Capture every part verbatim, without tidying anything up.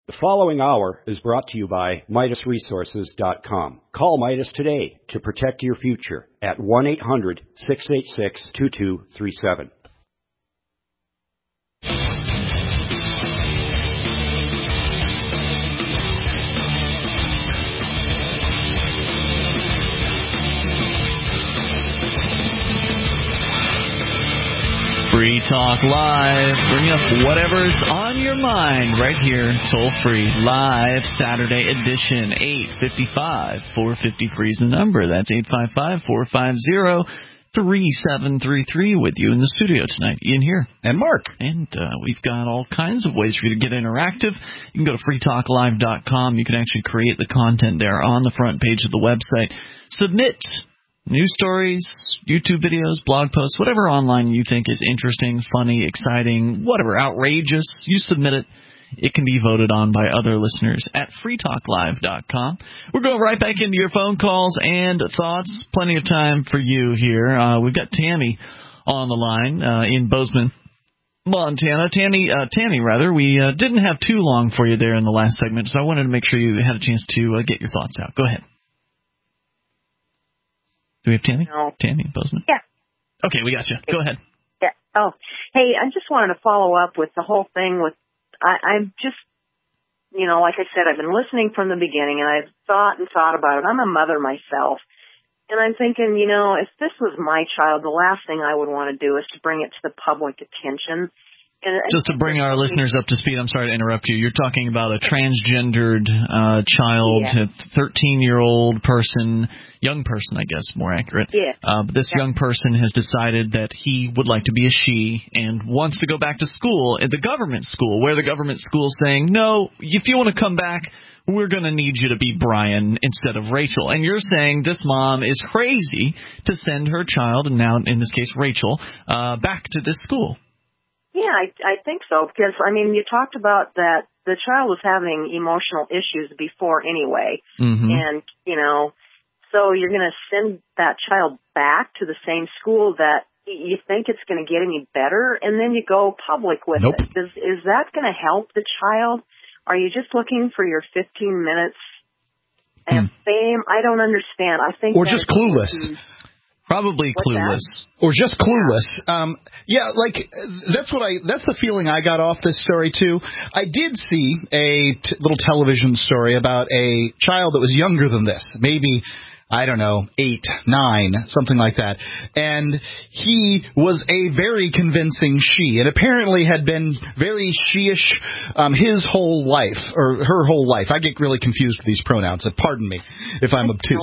The following hour is brought to you by Midas Resources dot com. Call Midas today to protect your future at one eight hundred, six eight six, two two three seven. Free Talk Live, bring up whatever's on your mind right here, toll free, live, Saturday edition, eight five five, four five zero is the number. That's eight five five, four five zero, three seven three three with you in the studio tonight. Ian here. And Mark. And uh, we've got all kinds of ways for you to get interactive. You can go to free talk live dot com. You can actually create the content there on the front page of the website. Submit news stories, YouTube videos, blog posts, whatever online you think is interesting, funny, exciting, whatever, outrageous, you submit it. It can be voted on by other listeners at free talk live dot com. We're going right back into your phone calls and thoughts. Plenty of time for you here. Uh, we've got Tammy on the line uh, in Bozeman, Montana. Tammy, uh, Tammy, rather, we uh, didn't have too long for you there in the last segment, so I wanted to make sure you had a chance to uh, get your thoughts out. Go ahead. Do we have Tammy? No. Tammy in Bozeman? Yeah. Okay, we got you. Go ahead. Yeah. Oh, hey, I just wanted to follow up with the whole thing with, I, I'm just, you know, like I said, I've been listening from the beginning, and I've thought and thought about it. I'm a mother myself, and I'm thinking, you know, if this was my child, the last thing I would want to do is to bring it to the public attention. And Just to bring our listeners up to speed, I'm sorry to interrupt you. You're talking about a transgendered uh, child, yeah. a thirteen-year-old person, young person, I guess, more accurate. Yeah. Uh, but this yeah. young person has decided that he would like to be a she and wants to go back to school, at the government school, where the government school is saying, no, if you want to come back, we're going to need you to be Brian instead of Rachel. And you're saying this mom is crazy to send her child, and now in this case Rachel, uh, back to this school. Yeah, I, I think so, because, I mean, you talked about that the child was having emotional issues before anyway, mm-hmm. and, you know, so you're going to send that child back to the same school that you think it's going to get any better, and then you go public with nope. it. Is, is that going to help the child? Are you just looking for your fifteen minutes of mm. fame? I don't understand. I think Or just clueless. Probably What's clueless. That? Or just clueless. Um, yeah, like, that's what I, that's the feeling I got off this story, too. I did see a t- little television story about a child that was younger than this. Maybe, I don't know, eight, nine, something like that. And he was a very convincing she, and apparently had been very she-ish um, his whole life, or her whole life. I get really confused with these pronouns, so pardon me if I'm obtuse.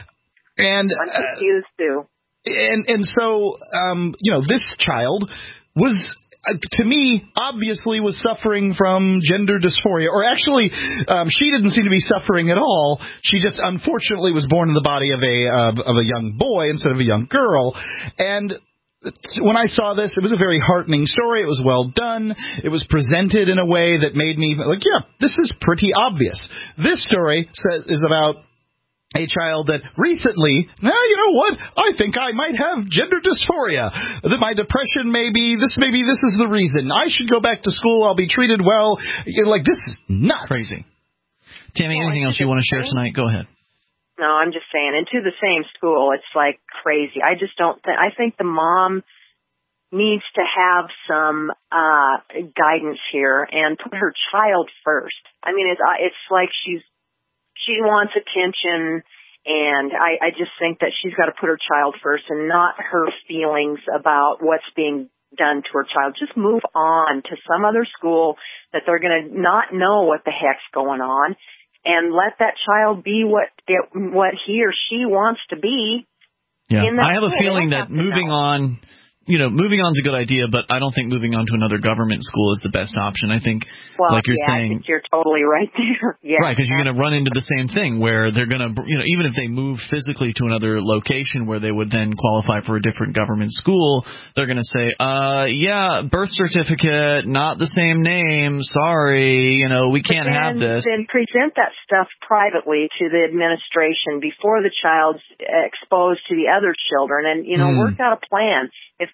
And I'm confused, too. And and so, um, you know, this child was, uh, to me, obviously was suffering from gender dysphoria. Or actually, um, she didn't seem to be suffering at all. She just, unfortunately, was born in the body of a uh, of a young boy instead of a young girl. And when I saw this, it was a very heartening story. It was well done. It was presented in a way that made me like, yeah, this is pretty obvious. This story says, is about a child that recently, now you know what? I think I might have gender dysphoria. That my depression may be this. Maybe this is the reason. I should go back to school. I'll be treated well. You're like, this is nuts. Crazy. Tammy, well, anything else you want to share tonight? Go ahead. No, I'm just saying. Into the same school, it's like crazy. I just don't think. I think the mom needs to have some uh guidance here and put her child first. I mean, it's it's like she's. She wants attention, and I, I just think that she's got to put her child first and not her feelings about what's being done to her child. Just move on to some other school that they're going to not know what the heck's going on, and let that child be what it, what he or she wants to be. Yeah, in that I have school. a feeling that moving know. on. You know, moving on is a good idea, but I don't think moving on to another government school is the best option. I think, well, like you're yeah, saying, I think you're totally right there. Yeah, right, because you're going to run into the same thing where they're going to, you know, even if they move physically to another location where they would then qualify for a different government school, they're going to say, uh, yeah, birth certificate, not the same name, sorry, you know, we can't then, have this. Then present that stuff privately to the administration before the child's exposed to the other children, and, you know, mm. work out a plan. If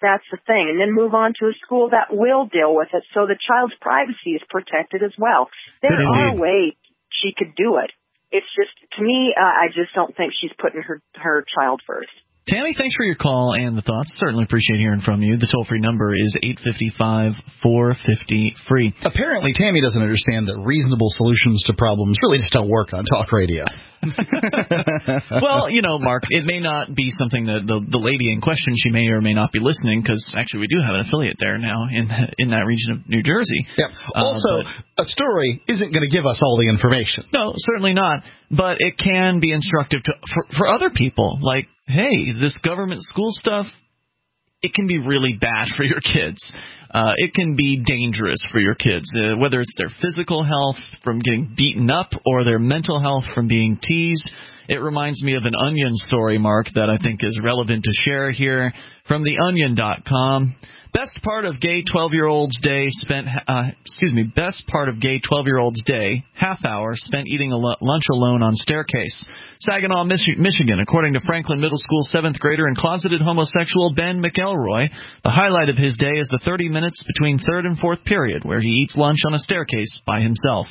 that's the thing. And then move on to a school that will deal with it so the child's privacy is protected as well. There Good are indeed. ways she could do it. It's just, to me, uh, I just don't think she's putting her, her child first. Tammy, thanks for your call and the thoughts. Certainly appreciate hearing from you. The toll-free number is eight five five, four five zero, free. Apparently, Tammy doesn't understand that reasonable solutions to problems really just don't work on talk radio. Well, you know, Mark, it may not be something that the, the lady in question, she may or may not be listening, because actually we do have an affiliate there now in in that region of New Jersey. Yep. Also, uh, but, a story isn't going to give us all the information. No, certainly not. But it can be instructive to, for, for other people. Like, hey, this government school stuff, it can be really bad for your kids. Uh, it can be dangerous for your kids, uh, whether it's their physical health from getting beaten up or their mental health from being teased. It reminds me of an Onion story, Mark, that I think is relevant to share here from the onion dot com. Best part of gay twelve-year-old's day spent, uh, excuse me, best part of gay twelve-year-old's day, half hour spent eating a lunch alone on staircase. Saginaw, Mich- Michigan, according to Franklin Middle School seventh grader and closeted homosexual Ben McElroy, the highlight of his day is the thirty minutes between third and fourth period, where he eats lunch on a staircase by himself.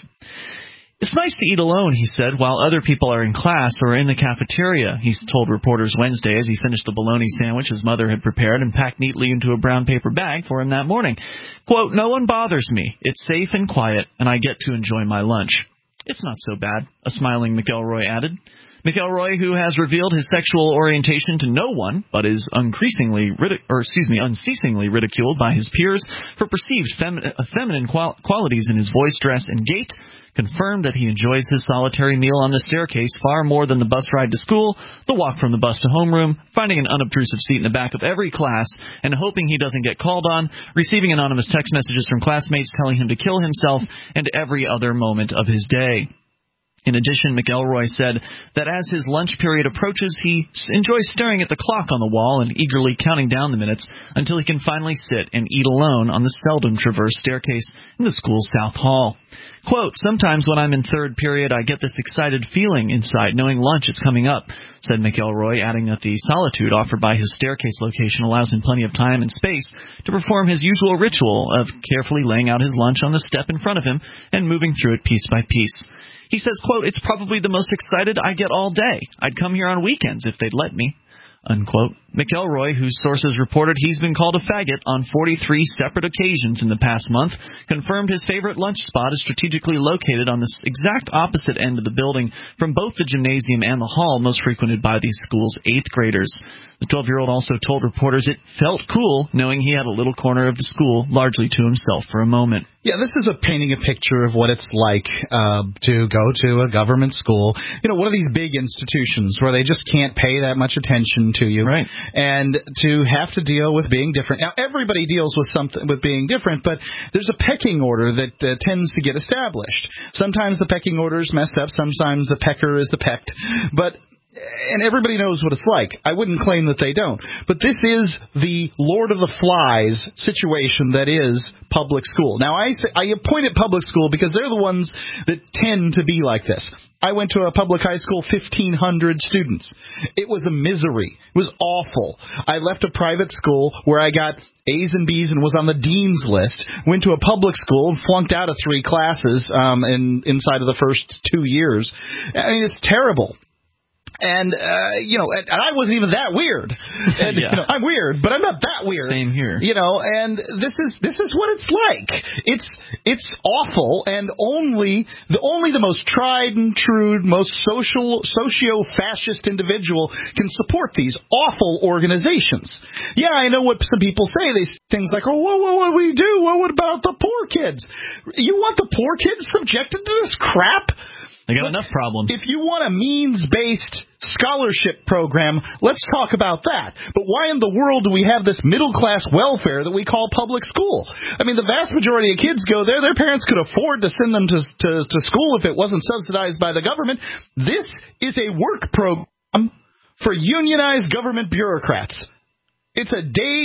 It's nice to eat alone, he said, while other people are in class or in the cafeteria, he told reporters Wednesday as he finished the bologna sandwich his mother had prepared and packed neatly into a brown paper bag for him that morning. Quote, no one bothers me. It's safe and quiet, and I get to enjoy my lunch. It's not so bad, a smiling McElroy added. McElroy, who has revealed his sexual orientation to no one, but is increasingly, ridic- or excuse me, unceasingly ridiculed by his peers for perceived femi- feminine qual- qualities in his voice, dress, and gait, confirmed that he enjoys his solitary meal on the staircase far more than the bus ride to school, the walk from the bus to homeroom, finding an unobtrusive seat in the back of every class, and hoping he doesn't get called on, receiving anonymous text messages from classmates telling him to kill himself, and every other moment of his day. In addition, McElroy said that as his lunch period approaches, he enjoys staring at the clock on the wall and eagerly counting down the minutes until he can finally sit and eat alone on the seldom traversed staircase in the school's South Hall. Quote, sometimes when I'm in third period, I get this excited feeling inside, knowing lunch is coming up, said McElroy, adding that the solitude offered by his staircase location allows him plenty of time and space to perform his usual ritual of carefully laying out his lunch on the step in front of him and moving through it piece by piece. He says, quote, it's probably the most excited I get all day. I'd come here on weekends if they'd let me, unquote. McElroy, whose sources reported he's been called a faggot on forty-three separate occasions in the past month, confirmed his favorite lunch spot is strategically located on the exact opposite end of the building from both the gymnasium and the hall most frequented by the school's eighth graders. The twelve-year-old also told reporters it felt cool knowing he had a little corner of the school largely to himself for a moment. Yeah, this is a painting a picture of what it's like uh, to go to a government school. You know, one of these big institutions where they just can't pay that much attention to you. Right. And to have to deal with being different. Now, everybody deals with something with being different, but there's a pecking order that uh, tends to get established. Sometimes the pecking order is messed up. Sometimes the pecker is the pecked. But and everybody knows what it's like. I wouldn't claim that they don't. But this is the Lord of the Flies situation that is public school. Now, I say, I point at public school because they're the ones that tend to be like this. I went to a public high school, fifteen hundred students. It was a misery. It was awful. I left a private school where I got A's and B's and was on the dean's list, went to a public school and flunked out of three classes um, in, inside of the first two years. I mean, it's terrible. And, uh, you know, and, and I wasn't even that weird. And, yeah. you know, I'm weird, but I'm not that weird. Same here. You know, and this is this is what it's like. It's it's awful, and only the only the most tried and true, most social socio-fascist individual can support these awful organizations. Yeah, I know what some people say. They things like, oh, what, what, what we do? Well, what about the poor kids? You want the poor kids subjected to this crap? They got enough problems. If you want a means-based scholarship program, let's talk about that. But why in the world do we have this middle-class welfare that we call public school? I mean, the vast majority of kids go there. Their parents could afford to send them to, to, to school if it wasn't subsidized by the government. This is a work program for unionized government bureaucrats. It's a day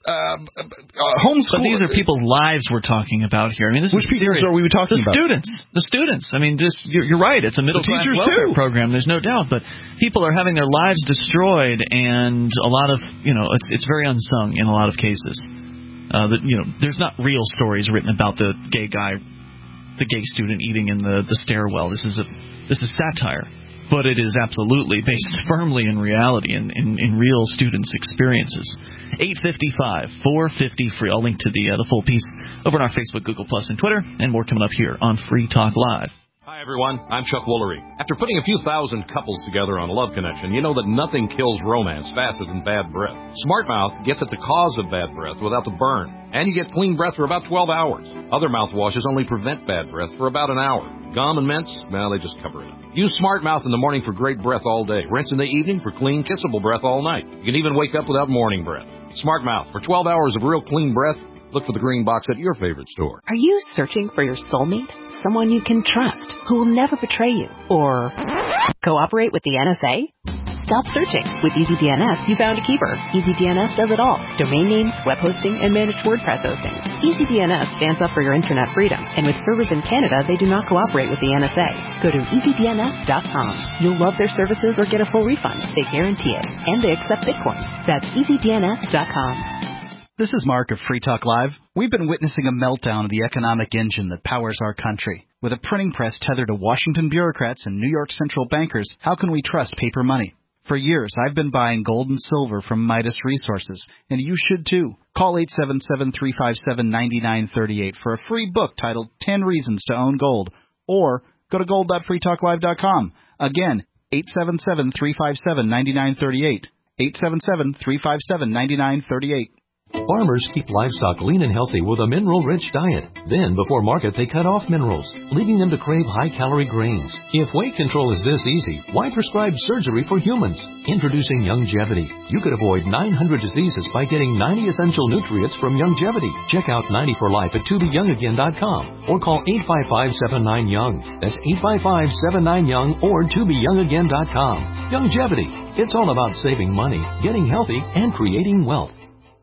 uh, uh, homeschool. But these are people's lives we're talking about here. I mean, this Which is serious. Which people are we talking the about? The students. The students. I mean, just you're, you're right. It's a middle-class welfare too. program. There's no doubt. But people are having their lives destroyed, and a lot of, you know, it's it's very unsung in a lot of cases. Uh, that you know, there's not real stories written about the gay guy, the gay student eating in the, the stairwell. This is a this is satire. But it is absolutely based firmly in reality and in, in, in real students' experiences. eight fifty-five, four fifty free. I'll link to the uh, the full piece over on our Facebook, Google Plus, and Twitter, and more coming up here on Free Talk Live. Hi, everyone. I'm Chuck Woolery. After putting a few thousand couples together on a love connection, you know that nothing kills romance faster than bad breath. Smart Mouth gets at the cause of bad breath without the burn, and you get clean breath for about twelve hours. Other mouthwashes only prevent bad breath for about an hour. Gum and mints, well, they just cover it up. Use Smart Mouth in the morning for great breath all day. Rinse in the evening for clean, kissable breath all night. You can even wake up without morning breath. Smart Mouth, for twelve hours of real clean breath, look for the green box at your favorite store. Are you searching for your soulmate? Someone you can trust, who will never betray you, or cooperate with the N S A? Stop searching. With EasyDNS, you found a keeper. EasyDNS does it all. Domain names, web hosting, and managed WordPress hosting. EasyDNS stands up for your internet freedom, and with servers in Canada, they do not cooperate with the N S A. Go to easy D N S dot com. You'll love their services or get a full refund. They guarantee it. And they accept Bitcoin. That's easy D N S dot com. This is Mark of Free Talk Live. We've been witnessing a meltdown of the economic engine that powers our country. With a printing press tethered to Washington bureaucrats and New York central bankers, how can we trust paper money? For years, I've been buying gold and silver from Midas Resources, and you should too. Call eight seven seven, three five seven, nine nine three eight for a free book titled ten Reasons to Own Gold, or go to gold dot free talk live dot com. Again, eight seven seven, three five seven, nine nine three eight, eight seven seven, three five seven, nine nine three eight. Farmers keep livestock lean and healthy with a mineral-rich diet. Then, before market, they cut off minerals, leading them to crave high-calorie grains. If weight control is this easy, why prescribe surgery for humans? Introducing Youngevity. You could avoid nine hundred diseases by getting ninety essential nutrients from Youngevity. Check out ninety for life at to be young again dot com or call eight five five, seven nine, young. That's eight five five, seven nine, young or to be young again dot com. Youngevity. It's all about saving money, getting healthy, and creating wealth.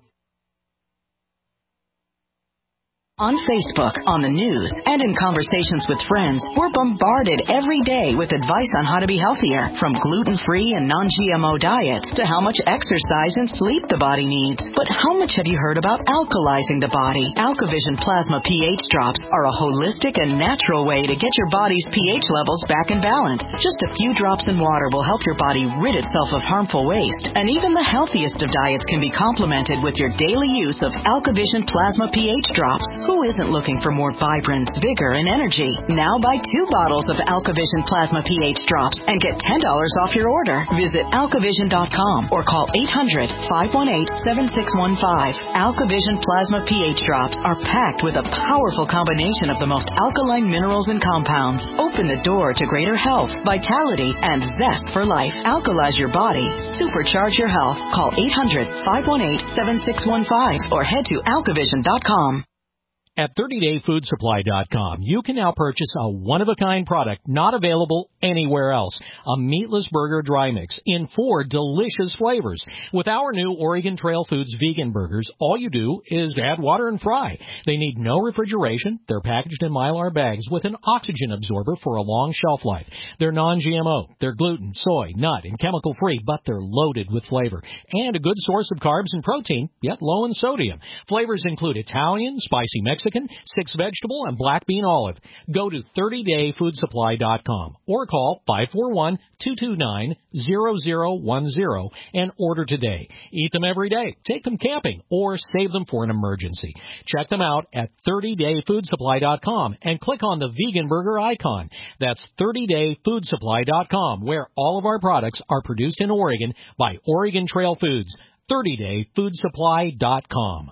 On Facebook, on the news, and in conversations with friends, we're bombarded every day with advice on how to be healthier, from gluten-free and non G M O diets to how much exercise and sleep the body needs. But how much have you heard about alkalizing the body? AlkaVision Plasma pH drops are a holistic and natural way to get your body's pH levels back in balance. Just a few drops in water will help your body rid itself of harmful waste, and even the healthiest of diets can be complemented with your daily use of AlkaVision Plasma pH drops. Who isn't looking for more vibrance, vigor, and energy? Now buy two bottles of AlkaVision Plasma pH drops and get ten dollars off your order. Visit alkavision dot com or call eight hundred, five one eight, seven six one five. AlkaVision Plasma pH drops are packed with a powerful combination of the most alkaline minerals and compounds. Open the door to greater health, vitality, and zest for life. Alkalize your body. Supercharge your health. Call eight hundred, five one eight, seven six one five or head to alkavision dot com. At thirty day food supply dot com, you can now purchase a one-of-a-kind product not available anywhere else, a meatless burger dry mix in four delicious flavors. With our new Oregon Trail Foods vegan burgers, all you do is add water and fry. They need no refrigeration. They're packaged in Mylar bags with an oxygen absorber for a long shelf life. They're non G M O. They're gluten, soy, nut, and chemical-free, but they're loaded with flavor. And a good source of carbs and protein, yet low in sodium. Flavors include Italian, spicy Mexican, six vegetable, and black bean olive. Go to thirty day food supply dot com or call five four one, two two nine, zero zero one zero and order today. Eat them every day, take them camping, or save them for an emergency. Check them out at thirty day food supply dot com and click on the vegan burger icon. That's thirty day food supply dot com, where all of our products are produced in Oregon by Oregon Trail Foods. thirty day food supply dot com.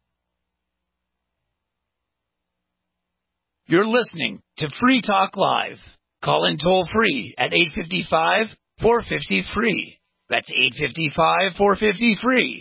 You're listening to Free Talk Live. Call in toll-free at eight five five, four five zero, free. That's eight five five, four five zero, free.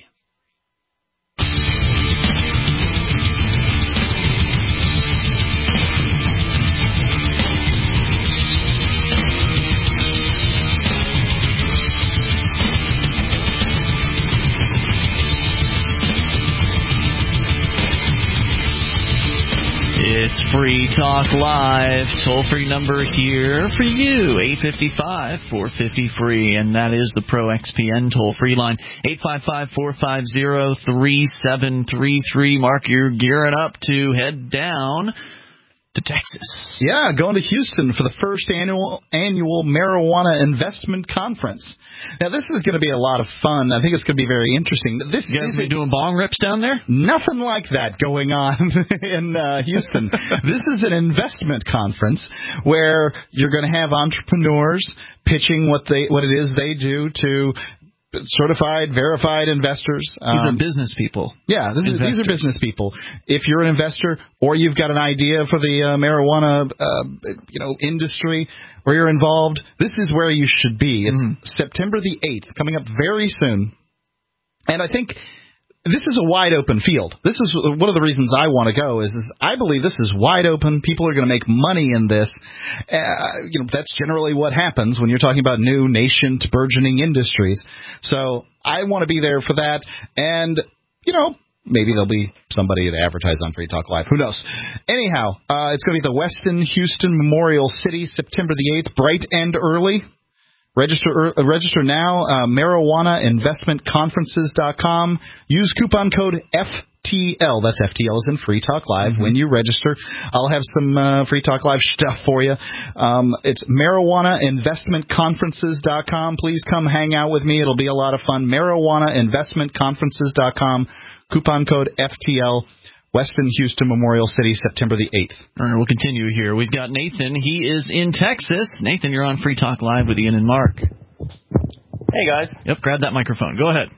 Free Talk Live. Toll-free number here for you, eight five five, four five zero, free, and that is the Pro X P N toll-free line, eight five five, four five zero, three seven three three. Mark, you're gearing up to head down to Texas. Yeah, going to Houston for the first annual annual marijuana investment conference. Now, this is going to be a lot of fun. I think it's going to be very interesting. This you guys be doing bong rips down there? Nothing like that going on in uh, Houston. This is an investment conference where you're going to have entrepreneurs pitching what they what it is they do to certified, verified investors. Um, these are um, business people. Yeah, this is, these are business people. If you're an investor or you've got an idea for the uh, marijuana uh, you know, industry where you're involved, this is where you should be. It's mm-hmm. September the eighth, coming up very soon. And I think this is a wide open field. This is one of the reasons I want to go is, is I believe this is wide open. People are going to make money in this. Uh, you know, that's generally what happens when you're talking about new nascent burgeoning industries. So I want to be there for that. And, you know, maybe there'll be somebody to advertise on Free Talk Live. Who knows? Anyhow, uh, it's going to be the Westin Houston Memorial City, September the eighth, bright and early. Register uh, register now, uh, marijuana investment conferences dot com. Use coupon code F T L. That's F T L as in Free Talk Live. Mm-hmm. When you register, I'll have some uh, Free Talk Live stuff for you. Um, it's marijuana investment conferences dot com. Please come hang out with me. It'll be a lot of fun. marijuana investment conferences dot com. Coupon code F T L. Westin Houston Memorial City, September the eighth. All right, we'll continue here. We've got Nathan. He is in Texas. Nathan, you're on Free Talk Live with Ian and Mark. Hey, guys. Yep, grab that microphone. Go ahead.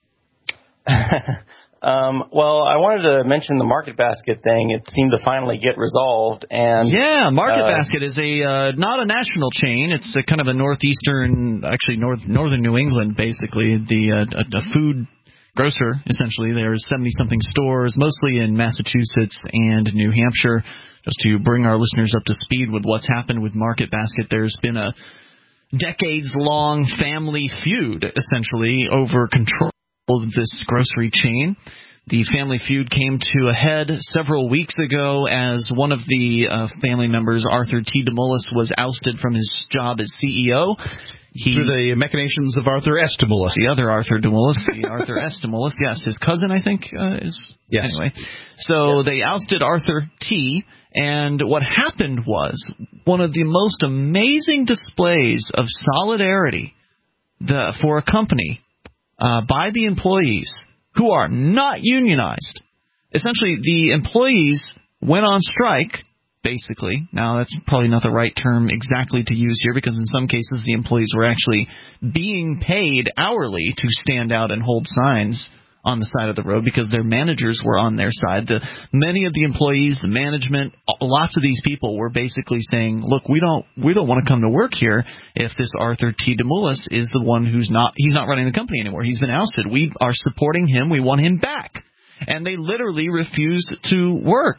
um, well, I wanted to mention the Market Basket thing. It seemed to finally get resolved. And Yeah, Market uh, Basket is a uh, not a national chain. It's a kind of a northeastern, actually north northern New England, basically, the uh, a, a food grocer, essentially. There's seventy-something stores, mostly in Massachusetts and New Hampshire. Just to bring our listeners up to speed with what's happened with Market Basket, there's been a decades-long family feud, essentially, over control of this grocery chain. The family feud came to a head several weeks ago as one of the uh, family members, Arthur T. DeMullis, was ousted from his job as C E O. He, Through the machinations of Arthur S. DeMullis. The other Arthur DeMullis, the Arthur S. DeMullis, yes, his cousin, I think, uh, is. Yes. Anyway, so they ousted Arthur T., and what happened was one of the most amazing displays of solidarity the, for a company uh, by the employees who are not unionized. Essentially, the employees went on strike. Basically. Now, that's probably not the right term exactly to use here because in some cases the employees were actually being paid hourly to stand out and hold signs on the side of the road because their managers were on their side. The, many of the employees, the management, lots of these people were basically saying, look, we don't we don't want to come to work here if this Arthur T. DeMullis is the one who's not, he's not running the company anymore. He's been ousted. We are supporting him. We want him back. And they literally refused to work.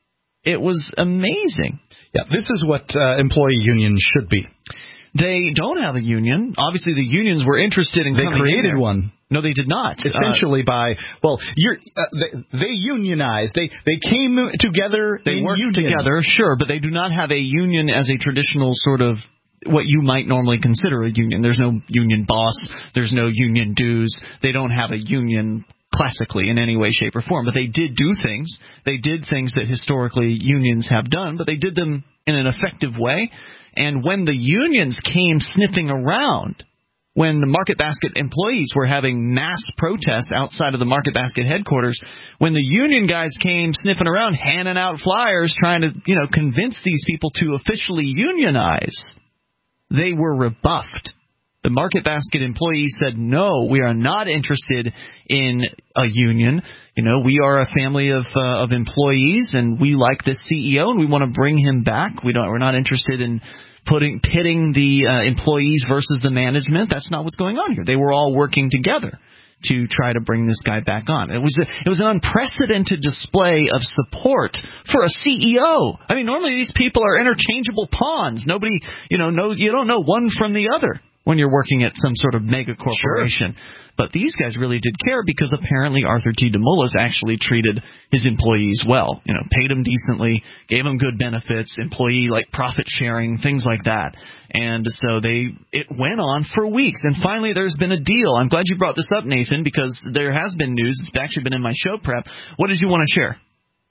It was amazing. Yeah, this is what uh, employee unions should be. They don't have a union. Obviously, the unions were interested in they coming in. They created there. one. No, they did not. Essentially uh, by, well, you're, uh, they, they unionized. They they came together They in worked union. together, sure, but they do not have a union as a traditional sort of what you might normally consider a union. There's no union boss. There's no union dues. They don't have a union classically in any way, shape, or form. But they did do things. They did things that historically unions have done, but they did them in an effective way. And when the unions came sniffing around, when the Market Basket employees were having mass protests outside of the Market Basket headquarters, when the union guys came sniffing around, handing out flyers, trying to, you know, convince these people to officially unionize, they were rebuffed. The Market Basket employees said, no, we are not interested in a union. You know, we are a family of uh, of employees, and we like this C E O, and we want to bring him back. We don't. We're not interested in putting pitting the uh, employees versus the management. That's not what's going on here. They were all working together to try to bring this guy back on. It was a, it was an unprecedented display of support for a C E O. I mean, normally these people are interchangeable pawns. Nobody, you know, knows. You don't know one from the other. when you're working at some sort of mega corporation. Sure. But these guys really did care because apparently Arthur T. DeMullis actually treated his employees well. You know, paid them decently, gave them good benefits, employee like profit sharing, things like that. And so they it went on for weeks. And finally there's been a deal. I'm glad you brought this up, Nathan, because there has been news. It's actually been in my show prep. What did you want to share?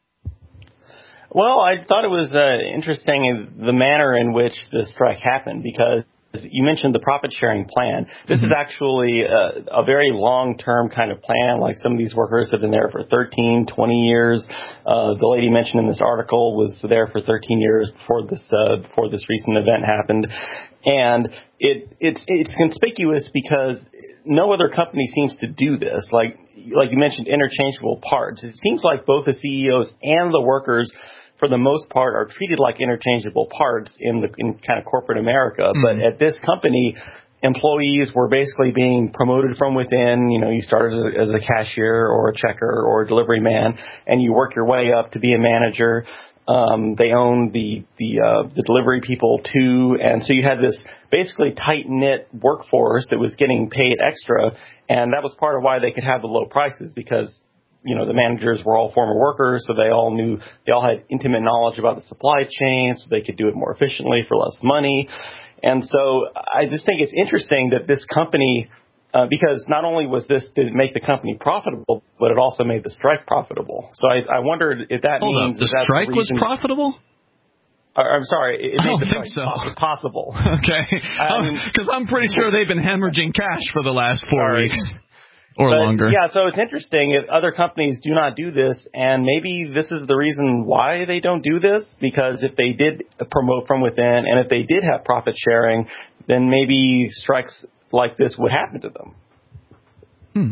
Well, I thought it was uh, interesting the manner in which the strike happened, because you mentioned the profit-sharing plan. This mm-hmm. is actually a, a very long-term kind of plan. Like, some of these workers have been there for thirteen, twenty years. Uh, the lady mentioned in this article was there for thirteen years before this uh, before this recent event happened. And it it's it's conspicuous because no other company seems to do this. Like like you mentioned, interchangeable parts. It seems like both the C E Os and the workers, for the most part, are treated like interchangeable parts in the in kind of corporate America. Mm-hmm. But at this company, employees were basically being promoted from within. You know, you start as a, as a cashier or a checker or a delivery man, and you work your way up to be a manager. Um, they own the the, uh, the delivery people too, and so you had this basically tight-knit workforce that was getting paid extra, and that was part of why they could have the low prices, because you know, the managers were all former workers, so they all knew, they all had intimate knowledge about the supply chain, so they could do it more efficiently for less money. And so I just think it's interesting that this company, uh, because not only was this, did it make the company profitable, but it also made the strike profitable. So I, I wondered if that Hold means up, the that strike the was profitable? I'm sorry, it I don't made the think so. possible. Okay, because I'm pretty sure they've been hemorrhaging cash for the last four Sorry. weeks. Or but, longer. Yeah, so it's interesting if other companies do not do this, and maybe this is the reason why they don't do this, because if they did promote from within and if they did have profit sharing, then maybe strikes like this would happen to them. Hmm.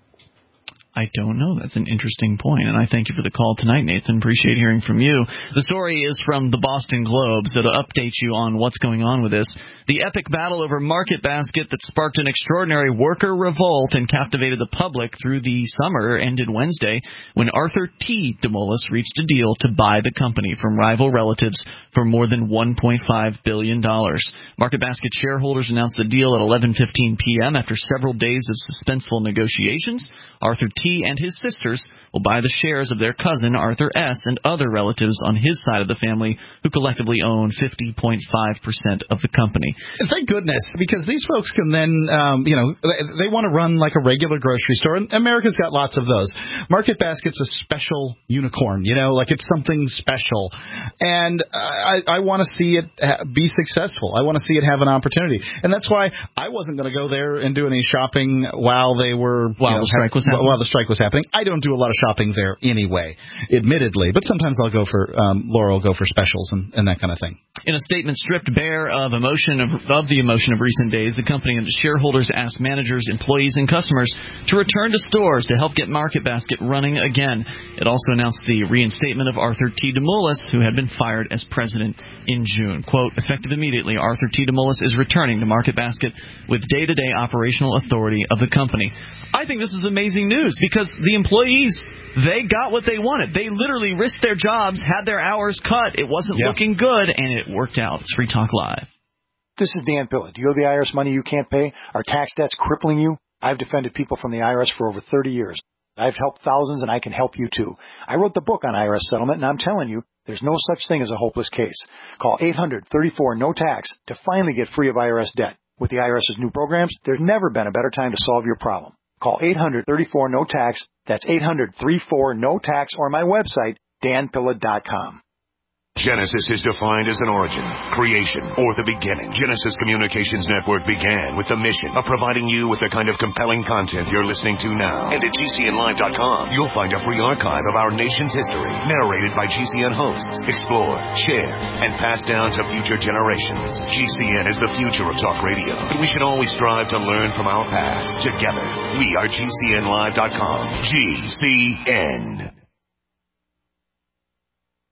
I don't know. That's an interesting point, and I thank you for the call tonight, Nathan. Appreciate hearing from you. The story is from the Boston Globe, so to update you on what's going on with this, the epic battle over Market Basket that sparked an extraordinary worker revolt and captivated the public through the summer ended Wednesday when Arthur T. DeMullis reached a deal to buy the company from rival relatives for more than one point five billion dollars. Market Basket shareholders announced the deal at eleven fifteen p.m. after several days of suspenseful negotiations. Arthur T. and his sisters will buy the shares of their cousin Arthur S. and other relatives on his side of the family who collectively own fifty point five percent of the company. Thank goodness, because these folks can then, um, you know, they, they want to run like a regular grocery store, and America's got lots of those. Market Basket's a special unicorn, you know, like it's something special, and I, I want to see it be successful. I want to see it have an opportunity, and that's why I wasn't going to go there and do any shopping while they were while you know, the strike was happening. While the strike was happening. I don't do a lot of shopping there anyway, admittedly, but sometimes I'll go for um, Laura will go for specials and, and that kind of thing. In a statement stripped bare of emotion of, of the emotion of recent days, the company and its shareholders asked managers, employees, and customers to return to stores to help get Market Basket running again. It also announced the reinstatement of Arthur T. DeMullis, who had been fired as president in June. Quote, effective immediately, Arthur T. DeMullis is returning to Market Basket with day-to-day operational authority of the company. I think this is amazing news because the employees, they got what they wanted. They literally risked their jobs, had their hours cut. It wasn't yeah. looking good, and it worked out. It's Free Talk Live. This is Dan Pilla. Do you owe the I R S money you can't pay? Are tax debts crippling you? I've defended people from the I R S for over thirty years. I've helped thousands, and I can help you, too. I wrote the book on I R S settlement, and I'm telling you, there's no such thing as a hopeless case. Call eight hundred, thirty-four, no tax to finally get free of I R S debt. With the IRS's new programs, there's never been a better time to solve your problem. Call eight hundred, thirty-four, no tax. That's eight hundred, thirty-four, no tax, or my website, dan pilla dot com. Genesis is defined as an origin, creation, or the beginning. Genesis Communications Network began with the mission of providing you with the kind of compelling content you're listening to now. And at G C N live dot com, you'll find a free archive of our nation's history, narrated by G C N hosts, explored, shared, and passed down to future generations. G C N is the future of talk radio, but we should always strive to learn from our past. Together, we are G C N live dot com. G C N.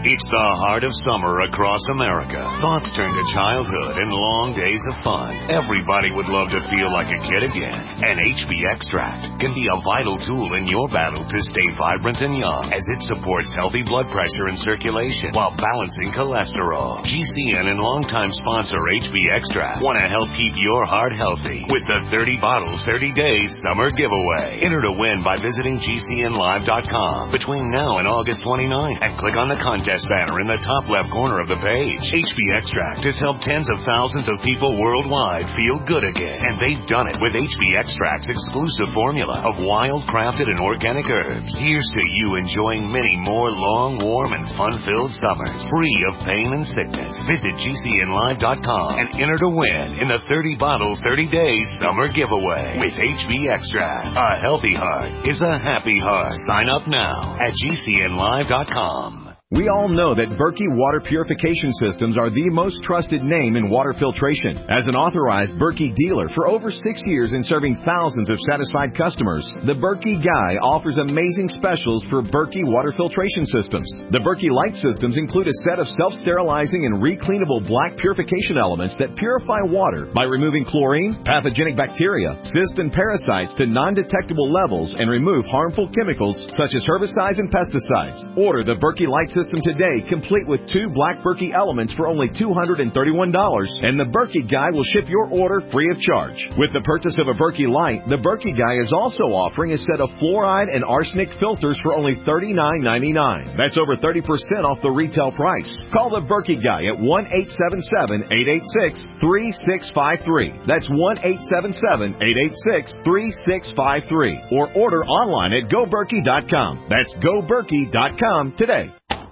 It's the heart of summer across America. Thoughts turn to childhood and long days of fun. Everybody would love to feel like a kid again. And H B Extract can be a vital tool in your battle to stay vibrant and young, as it supports healthy blood pressure and circulation while balancing cholesterol. G C N and longtime sponsor H B Extract want to help keep your heart healthy with the thirty bottles, thirty days summer giveaway. Enter to win by visiting G C N live dot com between now and August twenty-ninth and click on the contest banner in the top left corner of the page. H B Extract has helped tens of thousands of people worldwide feel good again, and they've done it with H B Extract's exclusive formula of wild, crafted, and organic herbs. Here's to you enjoying many more long, warm, and fun-filled summers, free of pain and sickness. Visit G C N live dot com and enter to win in the thirty bottle, thirty days summer giveaway with H B Extract. A healthy heart is a happy heart. Sign up now at G C N live dot com. We all know that Berkey Water Purification Systems are the most trusted name in water filtration. As an authorized Berkey dealer for over six years and serving thousands of satisfied customers, the Berkey Guy offers amazing specials for Berkey Water Filtration Systems. The Berkey Light Systems include a set of self-sterilizing and recleanable black purification elements that purify water by removing chlorine, pathogenic bacteria, cysts, and parasites to non-detectable levels and remove harmful chemicals such as herbicides and pesticides. Order the Berkey Light System today, complete with two black Berkey elements for only two hundred thirty-one dollars, and the Berkey Guy will ship your order free of charge. With the purchase of a Berkey Light, the Berkey Guy is also offering a set of fluoride and arsenic filters for only thirty-nine ninety-nine. That's over thirty percent off the retail price. Call the Berkey Guy at one eight seven seven, eight eight six, three six five three. That's one eight seven seven, eight eight six, three six five three. Or order online at go berkey dot com. That's go berkey dot com today.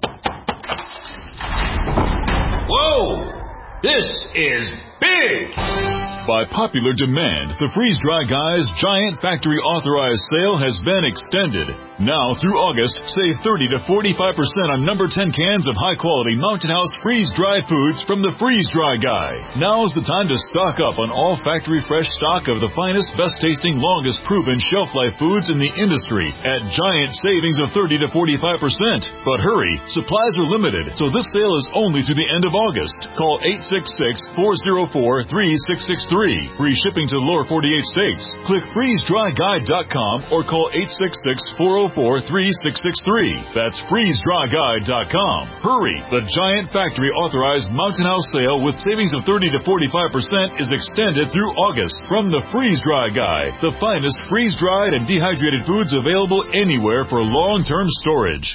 Whoa! This is big! By popular demand, the Freeze Dry Guy's giant factory authorized sale has been extended. Now through August, save thirty to forty-five percent on number ten cans of high-quality Mountain House freeze-dried foods from the Freeze Dry Guy. Now's the time to stock up on all factory fresh stock of the finest, best-tasting, longest-proven shelf-life foods in the industry at giant savings of thirty to forty-five percent. But hurry, supplies are limited, so this sale is only through the end of August. Call eight six six, four oh four, three six six three. Free shipping to the lower forty-eight states. Click freeze dry guy dot com or call eight six six, four oh four, three six six three. That's freeze dry guy dot com. Hurry! The giant factory authorized Mountain House sale with savings of thirty to forty-five percent is extended through August from the Freeze Dry Guy, the finest freeze-dried and dehydrated foods available anywhere for long-term storage.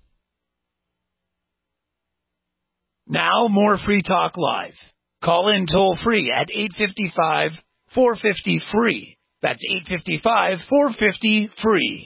Now more Free Talk Live. Call in toll free at eight five five, four five zero, free. That's eight five five, four five zero, free.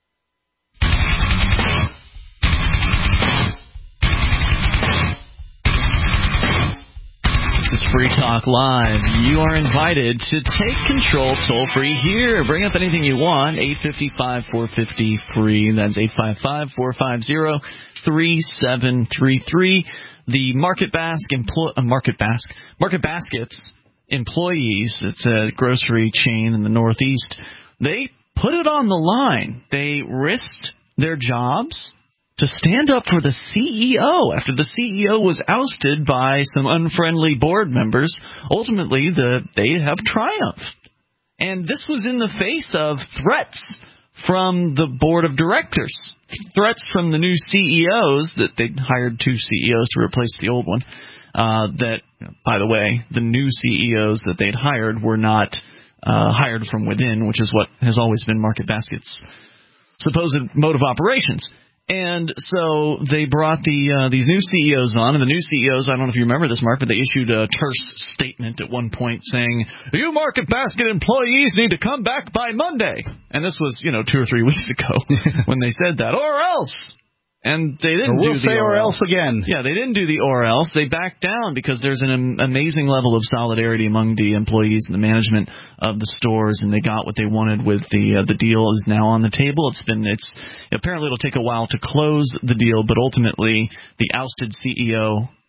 This is Free Talk Live. You are invited to take control toll free here. Bring up anything you want. eight five five, four five zero, free. That's eight five five, four five zero, three seven three three. The Market Basket, empl- uh, Market Basket, Market Baskets employees, it's a grocery chain in the Northeast, they put it on the line. They risked their jobs to stand up for the C E O after the C E O was ousted by some unfriendly board members. Ultimately, the, they have triumphed. And this was in the face of threats from the board of directors, threats from the new C E Os that they hired two C E Os to replace the old one. Uh, that, by the way, the new C E Os that they'd hired were not uh, hired from within, which is what has always been Market Basket's supposed mode of operations. And so they brought the uh, these new C E Os on, and the new C E Os, I don't know if you remember this, Mark, but they issued a terse statement at one point saying, you Market Basket employees need to come back by Monday. And this was, you know, two or three weeks ago when they said that, or else. And they didn't or we'll do the say or else again. Yeah, they didn't do the or else. They backed down because there's an am- amazing level of solidarity among the employees and the management of the stores, and they got what they wanted with the uh, the deal is now on the table. It's been it's apparently it'll take a while to close the deal, but ultimately the ousted C E O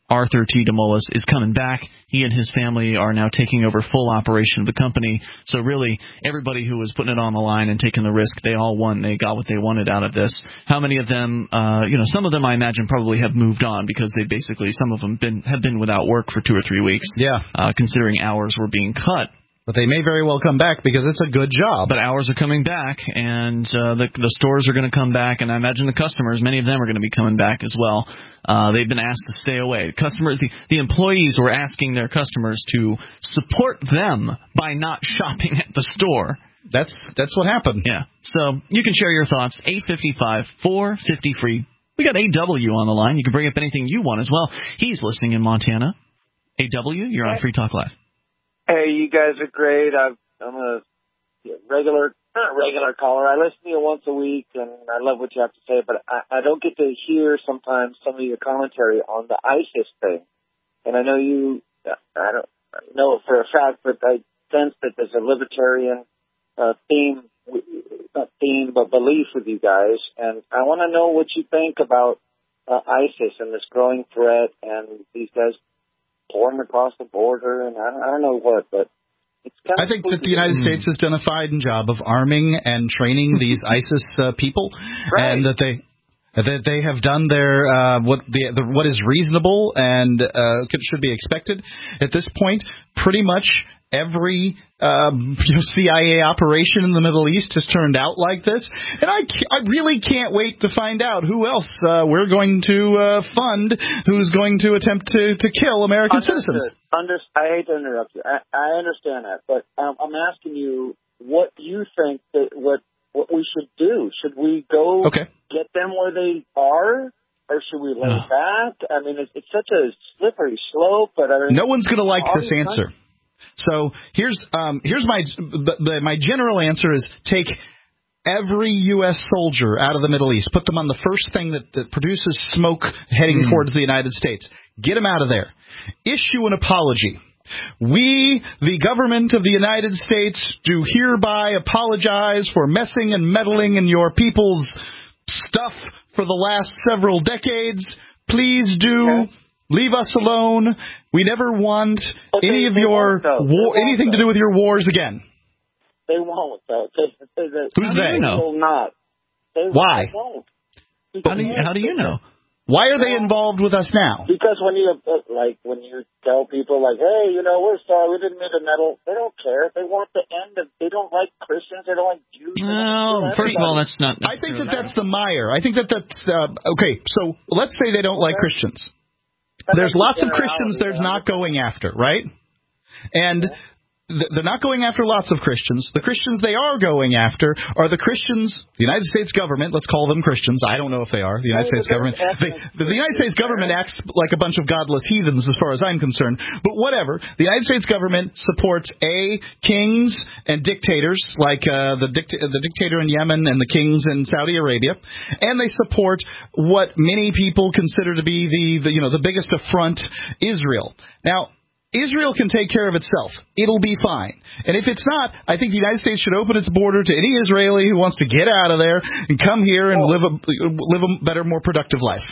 Arthur T. DeMolis, is coming back. He and his family are now taking over full operation of the company. So really, everybody who was putting it on the line and taking the risk, they all won. They got what they wanted out of this. How many of them, uh, you know, some of them I imagine probably have moved on because they basically, some of them been, have been without work for two or three weeks. Yeah. Uh, considering hours were being cut. But they may very well come back because it's a good job. But hours are coming back, and uh, the, the stores are going to come back, and I imagine the customers, many of them are going to be coming back as well. Uh, they've been asked to stay away. Customers, the, the employees were asking their customers to support them by not shopping at the store. That's that's what happened. Yeah. So you can share your thoughts. eight five five, four five zero, free. We got A W on the line. You can bring up anything you want as well. He's listening in Montana. A W, you're on Free Talk Live. Hey, you guys are great. I've, I'm a regular, not regular caller. I listen to you once a week, and I love what you have to say, but I, I don't get to hear sometimes some of your commentary on the ISIS thing. And I know you, I don't know it for a fact, but I sense that there's a libertarian uh, theme, not theme, but belief with you guys. And I want to know what you think about uh, ISIS and this growing threat and these guys pouring across the border, and I don't, I don't know what, but it's kind I think that the United States has done a fine job of arming and training these ISIS uh, people, right. and that they that they have done their uh, what the, the what is reasonable and uh, should be expected at this point. Pretty much every um, you know, C I A operation in the Middle East has turned out like this, and I, I really can't wait to find out who else uh, we're going to uh, fund, who's going to attempt to, to kill American Understood. citizens. Under, I hate to interrupt you. I, I understand that, but um, I'm asking you what you think that what what we should do. Should we go okay. get them where they are? Or should we lay uh. back? I mean, it's, it's such a slippery slope. But I mean, no one's going to like this time. answer. So here's um, here's my my general answer is take every U S soldier out of the Middle East, put them on the first thing that, that produces smoke heading mm. towards the United States. Get them out of there. Issue an apology. We, the government of the United States, do hereby apologize for messing and meddling in your people's stuff for the last several decades. Please do. Okay. Leave us alone. We never want okay, any of your war, anything to do with your wars again. They won't, though. They, they, they, Who's they? They will not. They, Why? They won't. How do you, how do you know? Why are they involved with us now? Because when you like when you tell people like, hey, you know, we're sorry, we didn't mean to meddle. They don't care. They want the end of. They don't like Christians. They don't like Jews. No, first of all, that's not. I think that that's the mire. I think that that's uh, okay. So let's say they don't like Christians. There's lots of Christians they're not going after, right? And they're not going after lots of Christians. The Christians they are going after are the Christians, the United States government, let's call them Christians. I don't know if they are. The United States government. They, the, the United States government acts like a bunch of godless heathens as far as I'm concerned. But whatever. The United States government supports, A, kings and dictators like uh, the, dict- the dictator in Yemen and the kings in Saudi Arabia. And they support what many people consider to be the, the you know, the biggest affront, Israel. Now, Israel can take care of itself. It'll be fine. And if it's not, I think the United States should open its border to any Israeli who wants to get out of there and come here and oh. live a live a better, more productive life.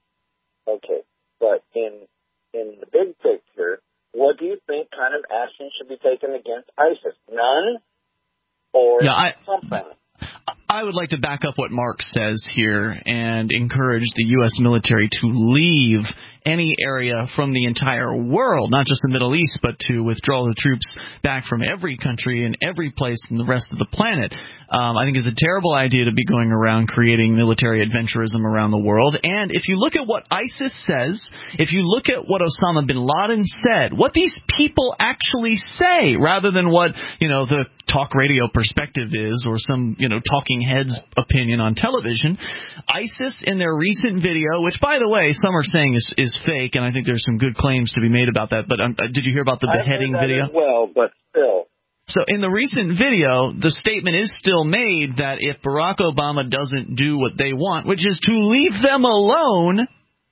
Okay, but in in the big picture, what do you think kind of action should be taken against ISIS? None, or yeah, I, something? I would like to back up what Mark says here and encourage the U S military to leave any area from the entire world, not just the Middle East, but to withdraw the troops back from every country and every place in the rest of the planet. Um, I think it's a terrible idea to be going around creating military adventurism around the world. And if you look at what ISIS says, if you look at what Osama bin Laden said, what these people actually say, rather than what, you know, the talk radio perspective is or some, you know, talking heads opinion on television, ISIS in their recent video, which, by the way, some are saying is, is fake, and I think there's some good claims to be made about that. But um, did you hear about the beheading I heard that video? As well, but still. So in the recent video, the statement is still made that if Barack Obama doesn't do what they want, which is to leave them alone,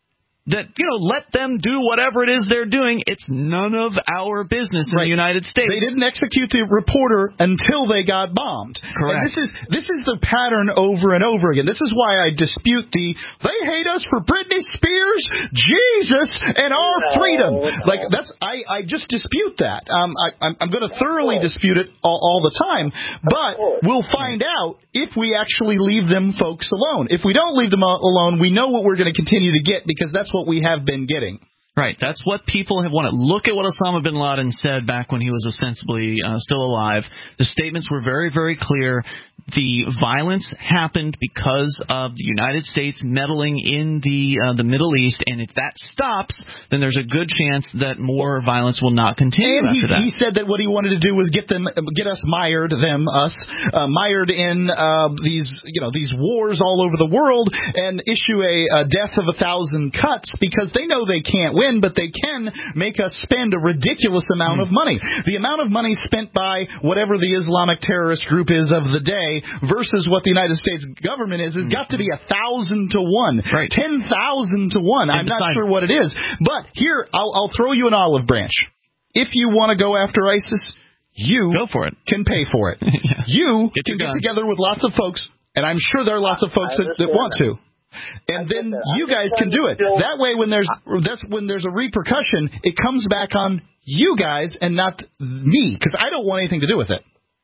that, you know, let them do whatever it is they're doing. It's none of our business in right. the United States. They didn't execute the reporter until they got bombed. Correct. And this is this is the pattern over and over again. This is why I dispute the they hate us for Britney Spears, Jesus, and our no, freedom. No. Like that's I, I just dispute that. Um, I, I'm, I'm going to thoroughly dispute it all, all the time. But we'll find out if we actually leave them folks alone. If we don't leave them alone, we know what we're going to continue to get because that's what we have been getting. Right. That's what people have wanted. Look at what Osama bin Laden said back when he was ostensibly uh, still alive. The statements were very, very clear. The violence happened because of the United States meddling in the uh, the Middle East, and if that stops, then there's a good chance that more violence will not continue and after he, that. he said that what he wanted to do was get them, get us mired, them, us, uh, mired in uh, these, you know, these wars all over the world, and issue a, a death of a thousand cuts because they know they can't win, but they can make us spend a ridiculous amount mm. of money. The amount of money spent by whatever the Islamic terrorist group is of the day versus what the United States government is, has got to be a thousand to one, right. ten thousand to one. And I'm besides, not sure what it is. But here, I'll, I'll throw you an olive branch. If you want to go after ISIS, you go for it. Can pay for it. yeah. You get can get together with lots of folks, and I'm sure there are lots of folks that, that want to. And then you guys can do it. That way, when there's that's when there's a repercussion, it comes back on you guys and not me, because I don't want anything to do with it.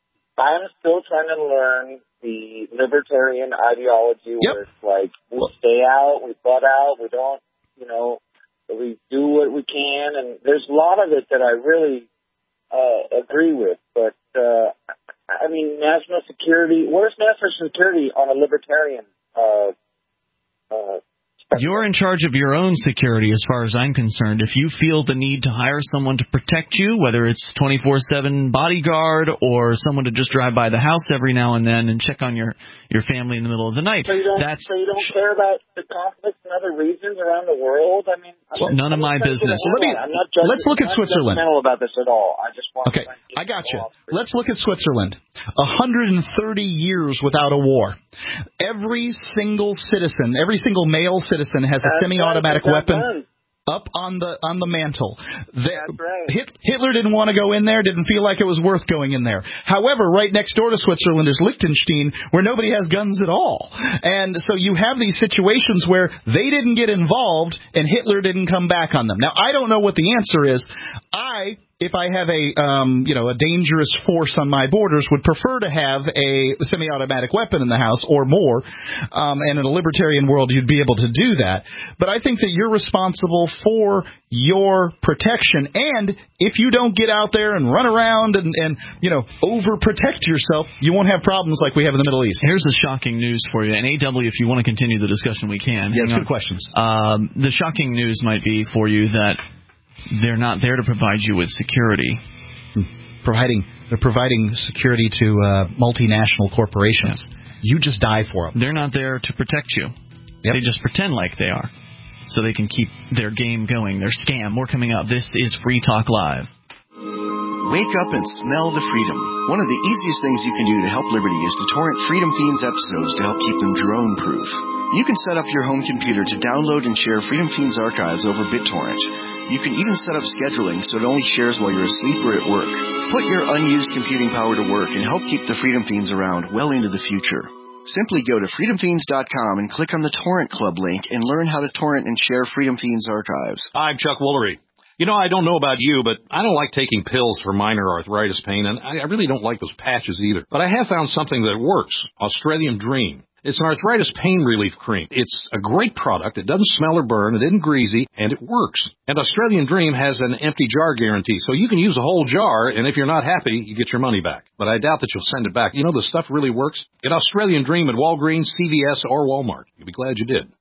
I'm still trying to learn the libertarian ideology yep. where it's like we stay out, we butt out, we don't, you know, we do what we can, and there's a lot of it that I really uh, agree with. But uh, I mean, national security. Where's national security on a libertarian? Uh, uh, You're in charge of your own security as far as I'm concerned. If you feel the need to hire someone to protect you, whether it's twenty-four seven bodyguard or someone to just drive by the house every now and then and check on your, your family in the middle of the night. So you don't, that's, so you don't care about the conflicts in other regions around the world? I mean, well, I'm none of my business. Well, let me, I'm not judging, let's look at I'm Switzerland. I'm not about this at all. I just want okay, to I got you. Let's look at Switzerland. one hundred thirty years without a war. Every single citizen, every single male citizen has a That's semi-automatic right, weapon done. up on the on the mantle. The, That's right. Hitler didn't want to go in there, didn't feel like it was worth going in there. However, right next door to Switzerland is Liechtenstein, where nobody has guns at all. And so you have these situations where they didn't get involved and Hitler didn't come back on them. Now, I don't know what the answer is. I... If I have a, um, you know, a dangerous force on my borders, would prefer to have a semi-automatic weapon in the house or more. Um, and in a libertarian world, you'd be able to do that. But I think that you're responsible for your protection. And if you don't get out there and run around and, and you know, overprotect yourself, you won't have problems like we have in the Middle East. Here's the shocking news for you. And A W, if you want to continue the discussion, we can. Yeah, it's good questions. Um, the shocking news might be for you that they're not there to provide you with security. Providing they're providing security to uh, multinational corporations. Yeah. You just die for them. They're not there to protect you. Yep. They just pretend like they are, so they can keep their game going, their scam. More coming up. This is Free Talk Live. Wake up and smell the freedom. One of the easiest things you can do to help Liberty is to torrent Freedom Fiends episodes to help keep them drone-proof. You can set up your home computer to download and share Freedom Fiends archives over BitTorrent. You can even set up scheduling so it only shares while you're asleep or at work. Put your unused computing power to work and help keep the Freedom Fiends around well into the future. Simply go to freedom fiends dot com and click on the Torrent Club link and learn how to torrent and share Freedom Fiends archives. I'm Chuck Woolery. You know, I don't know about you, but I don't like taking pills for minor arthritis pain, and I really don't like those patches either. But I have found something that works, Australian Dream. It's an arthritis pain relief cream. It's a great product. It doesn't smell or burn. It isn't greasy, and it works. And Australian Dream has an empty jar guarantee, so you can use a whole jar, and if you're not happy, you get your money back. But I doubt that you'll send it back. You know, the stuff really works. Get Australian Dream at Walgreens, C V S, or Walmart. You'll be glad you did.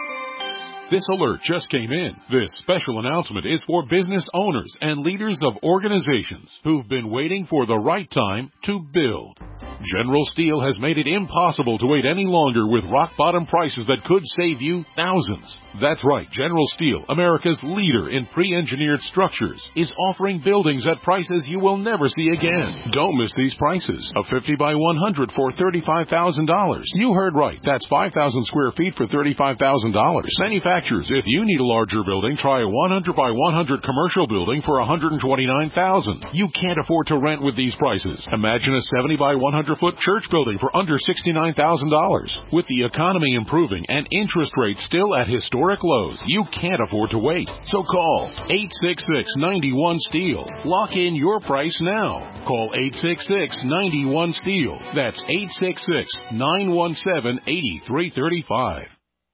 This alert just came in. This special announcement is for business owners and leaders of organizations who've been waiting for the right time to build. General Steel has made it impossible to wait any longer with rock-bottom prices that could save you thousands. That's right, General Steel, America's leader in pre-engineered structures, is offering buildings at prices you will never see again. Don't miss these prices. A fifty by one hundred for thirty-five thousand dollars. You heard right. That's five thousand square feet for thirty-five thousand dollars. Manufacturers, if you need a larger building, try a one hundred by one hundred commercial building for one hundred twenty-nine thousand dollars. You can't afford to rent with these prices. Imagine a seventy by one hundred foot church building for under sixty-nine thousand dollars. With the economy improving and interest rates still at historic lows, you can't afford to wait. So call eight six six, nine one, STEEL. Lock in your price now. Call eight six six, nine one, STEEL. That's eight six six, nine one seven, eight three three five.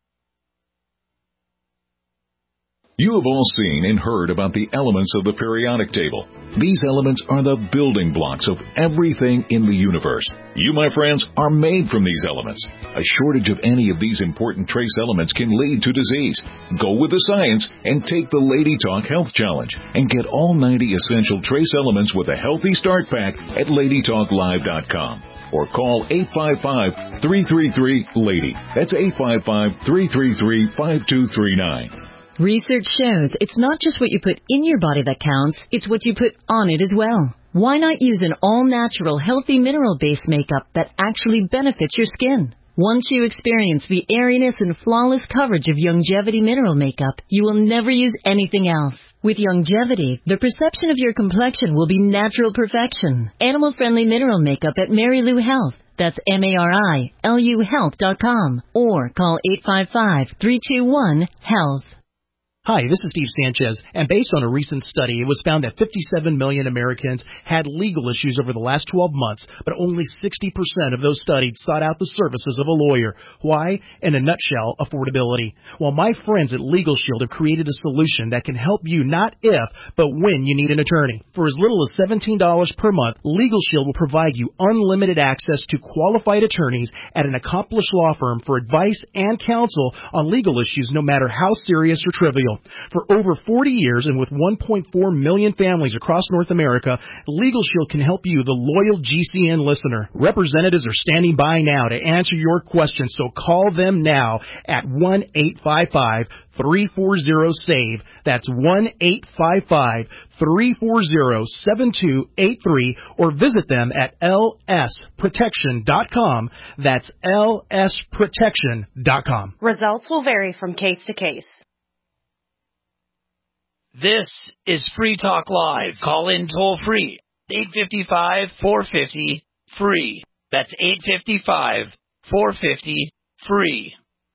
You have all seen and heard about the elements of the periodic table. These elements are the building blocks of everything in the universe. You, my friends, are made from these elements. A shortage of any of these important trace elements can lead to disease. Go with the science and take the Lady Talk Health Challenge and get all ninety essential trace elements with a healthy start pack at lady talk live dot com. Or call eight five five, three three three, LADY. That's eight five five, three three three, five two three nine. Research shows it's not just what you put in your body that counts, it's what you put on it as well. Why not use an all-natural, healthy mineral-based makeup that actually benefits your skin? Once you experience the airiness and flawless coverage of Youngevity mineral makeup, you will never use anything else. With Youngevity, the perception of your complexion will be natural perfection. Animal-friendly mineral makeup at Mary Lou Health. That's M A R I L U health dot com. Or call eight five five, three two one, HEALTH. Hi, this is Steve Sanchez, and based on a recent study, it was found that fifty-seven million Americans had legal issues over the last twelve months, but only sixty percent of those studied sought out the services of a lawyer. Why? In a nutshell, affordability. Well, my friends at Legal Shield have created a solution that can help you not if, but when you need an attorney. For as little as seventeen dollars per month, Legal Shield will provide you unlimited access to qualified attorneys at an accomplished law firm for advice and counsel on legal issues, no matter how serious or trivial. For over forty years and with one point four million families across North America, Legal Shield can help you, the loyal G C N listener. Representatives are standing by now to answer your questions, so call them now at one eight five five, three four zero, SAVE. That's one eight five five, three four zero, seven two eight three, or visit them at L S protection dot com. That's L S protection dot com. Results will vary from case to case. This is Free Talk Live. Call in toll free. eight five five, four five zero, free. That's eight five five, four five zero, free.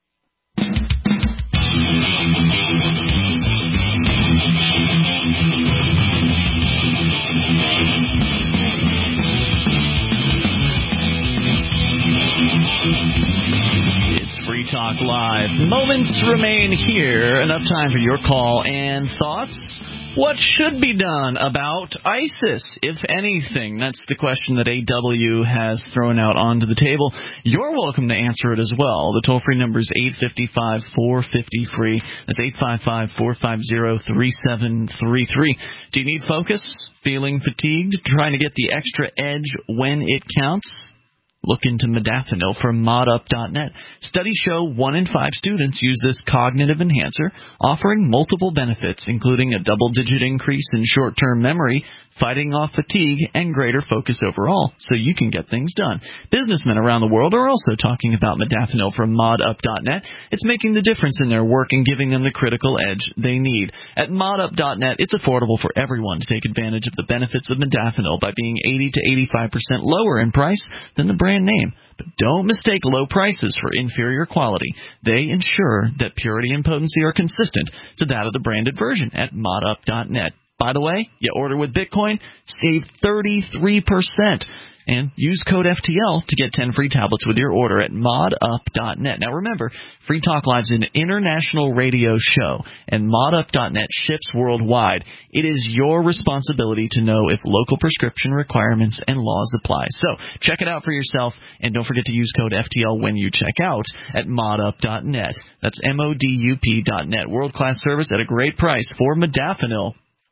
Free Talk Live. Moments remain here. Enough time for your call and thoughts. What should be done about ISIS, if anything? That's the question that A W has thrown out onto the table. You're welcome to answer it as well. The toll-free number is eight five five, four five zero, free. That's eight five five, four five zero, three seven three three. Do you need focus? Feeling fatigued? Trying to get the extra edge when it counts? Look into modafinil from mod up dot net. Studies show one in five students use this cognitive enhancer, offering multiple benefits, including a double-digit increase in short-term memory, fighting off fatigue, and greater focus overall, so you can get things done. Businessmen around the world are also talking about modafinil from mod up dot net. It's making the difference in their work and giving them the critical edge they need. At mod up dot net, it's affordable for everyone to take advantage of the benefits of modafinil by being eighty to eighty-five percent lower in price than the brand name. But don't mistake low prices for inferior quality. They ensure that purity and potency are consistent to that of the branded version at mod up dot net. By the way, you order with Bitcoin, save thirty-three percent. And use code F T L to get ten free tablets with your order at mod up dot net. Now remember, Free Talk Live is an international radio show, and mod up dot net ships worldwide. It is your responsibility to know if local prescription requirements and laws apply. So check it out for yourself, and don't forget to use code F T L when you check out at mod up dot net. That's M O D U P dot net. World-class service at a great price for modafinil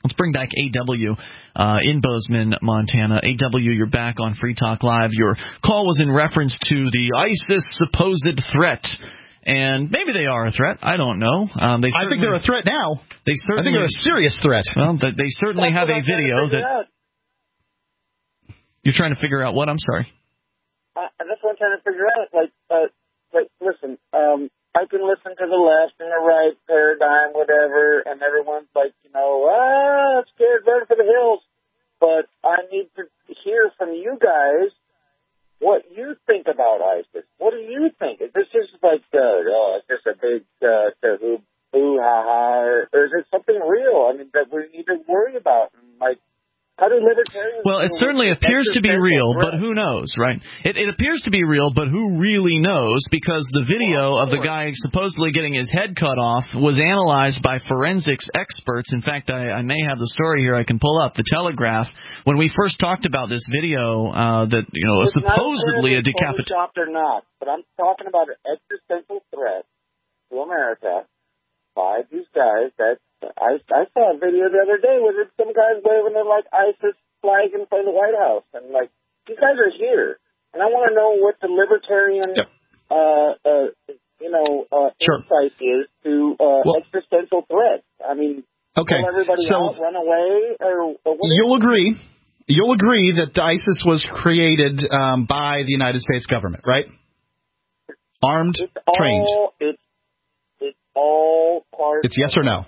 Let's bring back A W uh, in Bozeman, Montana. A W, you're back on Free Talk Live. Your call was in reference to the ISIS supposed threat. And maybe they are a threat. I don't know. Um, they I think they're a threat now. They certainly, I think they're a serious threat. Well, they, they certainly That's have what a I'm trying to video figure that... out. You're trying to figure out what? I'm sorry. Uh, that's what I'm trying to figure out. Like, uh, like, listen, um, I can listen to the left and the right paradigm, whatever, and everyone's like, you know, ah, scared, run for the hills. But I need to hear from you guys what you think about ISIS. What do you think? Is this just like, uh, oh, it's just a big uh, hoo hoo ha ha, or, or is it something real? I mean, that we need to worry about? And, like, how do libertarians? Well, it certainly appears to be real, but who knows, right? It, it appears to be real, but who really knows? Because the video of the guy supposedly getting his head cut off was analyzed by forensics experts. In fact, I, I may have the story here I can pull up. The Telegraph, when we first talked about this video uh, that, you know, It's supposedly a not decapitation. Photoshopped or not, but I'm talking about an existential threat to America by these guys that I, I saw a video the other day where some guys waving their like ISIS flag in front of the White House, and like these guys are here, and I want to know what the libertarian, yep. uh, uh, you know, uh, sure. insight is to uh, well, existential threats. I mean, okay, kill everybody so out, run away, or, or what you'll agree. You'll agree that ISIS was created um, by the United States government, right? Armed, it's all, trained. It's it's all part. It's yes or no.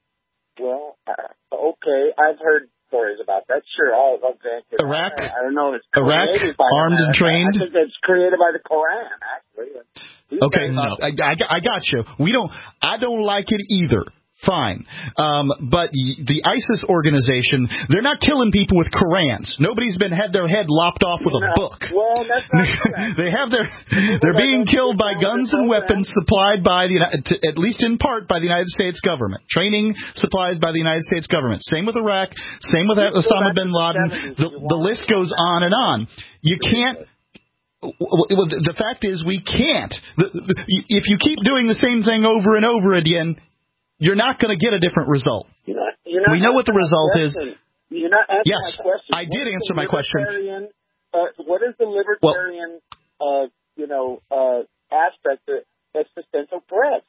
Well, uh, okay, I've heard stories about that. Sure, I'll, I'll grant you. Iraq, I, I don't know if it's Iraq, created by armed and America. trained. I think it's created by the Quran, actually. These Okay, guys, no. I, I, I got you. We don't. I don't like it either. Fine. Um, but the ISIS organization, they're not killing people with Korans. Nobody's been had their head lopped off with a no. book. Well, that's not They have their, they're being killed by guns and weapons supplied by the, at least in part by the United States government. Training supplied by the United States government. Same with Iraq. Same with Osama bin Laden. The, the list goes on and on. You can't. Well, the fact is, we can't. If you keep doing the same thing over and over again, you're not going to get a different result. You're not, you're not we know what the result is. You're not answering yes, my question. I did answer my question. Uh, what is the libertarian, well, uh, you know, uh, aspect of existential threats?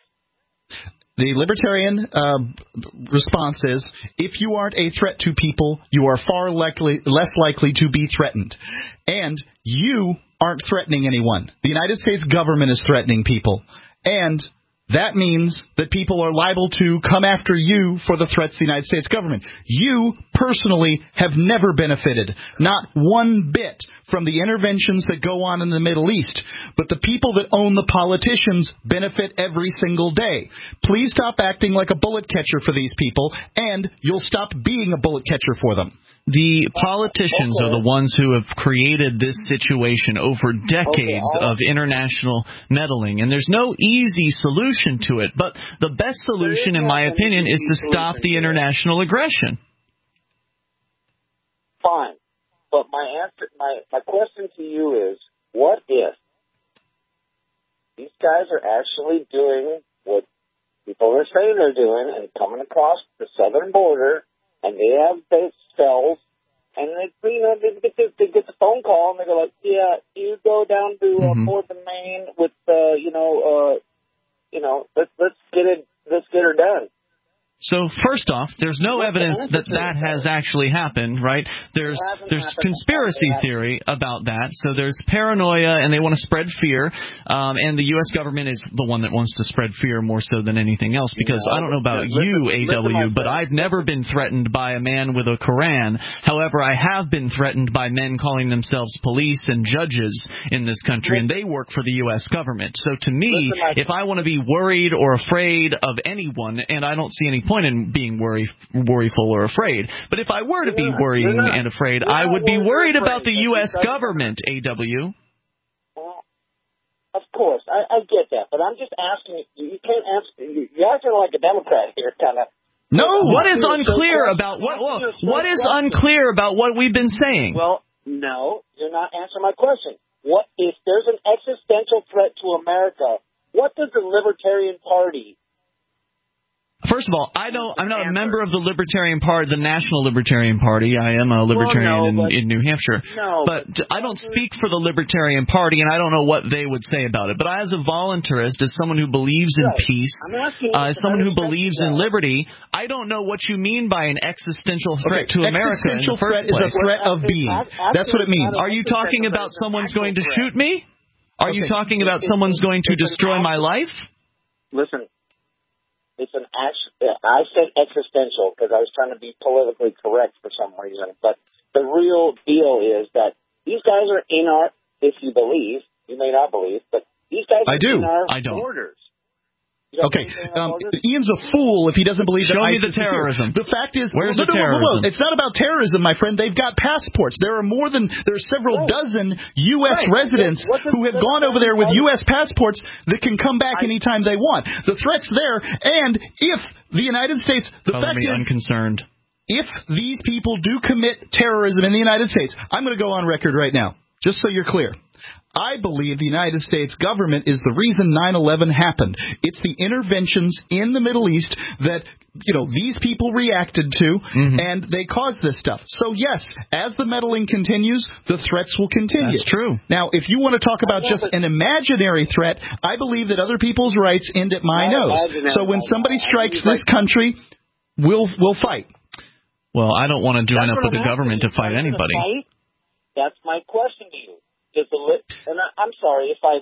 The libertarian uh, response is, if you aren't a threat to people, you are far likely, less likely to be threatened. And you aren't threatening anyone. The United States government is threatening people. And that means that people are liable to come after you for the threats of the United States government. You, personally, have never benefited, not one bit, from the interventions that go on in the Middle East. But the people that own the politicians benefit every single day. Please stop acting like a bullet catcher for these people, and you'll stop being a bullet catcher for them. The politicians okay. are the ones who have created this situation over decades okay, of international meddling, and there's no easy solution to it. But the best solution, in my opinion, is to stop the international aggression. Fine, but my answer, my my question to you is: what if these guys are actually doing what people are saying they're doing and coming across the southern border, and they have base cells, and they, you know, they get, the, they get the phone call, and they go like, yeah, you go down to uh, mm-hmm. Fourth and Main with, uh, you know, uh, you know, let's let's get it, let's get her done. So first off, there's no evidence that that has actually happened, right? There's there's conspiracy theory about that. So there's paranoia, and they want to spread fear. Um, and the U S government is the one that wants to spread fear more so than anything else. Because I don't know about you, A W, but I've never been threatened by a man with a Koran. However, I have been threatened by men calling themselves police and judges in this country, and they work for the U S government. So to me, if I want to be worried or afraid of anyone, and I don't see any point in being worry, worryful or afraid. But if I were to be worrying not, and afraid, I would be worried about the U S government, A W. Well, of course, I, I get that, but I'm just asking you. You can't answer. You're acting like a Democrat here, kind of. No, what is unclear about what? Well, what is unclear about what we've been saying? Well, no, you're not answering my question. What if there's an existential threat to America? What does the Libertarian Party First of all, I don't. I'm not a member of the Libertarian Party, the National Libertarian Party. I am a Libertarian well, no, in, in New Hampshire. No, but, but I don't speak for the Libertarian Party, and I don't know what they would say about it. But as a voluntarist, as someone who believes in right. peace, uh, as someone who believes in liberty, I don't know what you mean by an existential threat okay. to America. Existential in the first threat place. is a threat of being. That's what it means. Are you talking about someone's going to shoot me? Are okay. you talking about someone's going to destroy my life? Listen. It's an action. I said existential because I was trying to be politically correct for some reason. But the real deal is that these guys are in our, if you believe, you may not believe, but these guys are I do. in our I don't. borders. Okay, um, Ian's a fool if he doesn't believe Show that me ISIS the terrorism. Is here. The fact is, where's no, the no, terrorism? Whoa, whoa. It's not about terrorism, my friend. They've got passports. There are more than there are several right. dozen U S right. residents who have gone over there with U S passports that can come back I, anytime they want. The threat's there, and if the United States, the Color fact me is, unconcerned. If these people do commit terrorism in the United States, I'm going to go on record right now, just so you're clear. I believe the United States government is the reason nine eleven happened. It's the interventions in the Middle East that, you know, these people reacted to, mm-hmm. and they caused this stuff. So, yes, as the meddling continues, the threats will continue. That's true. Now, if you want to talk about just an imaginary threat, I believe that other people's rights end at my nose. So when somebody strikes this country, we'll, we'll fight. Well, I don't want to join up with the government to fight anybody. That's my question to you. Is the li- and I, I'm sorry if I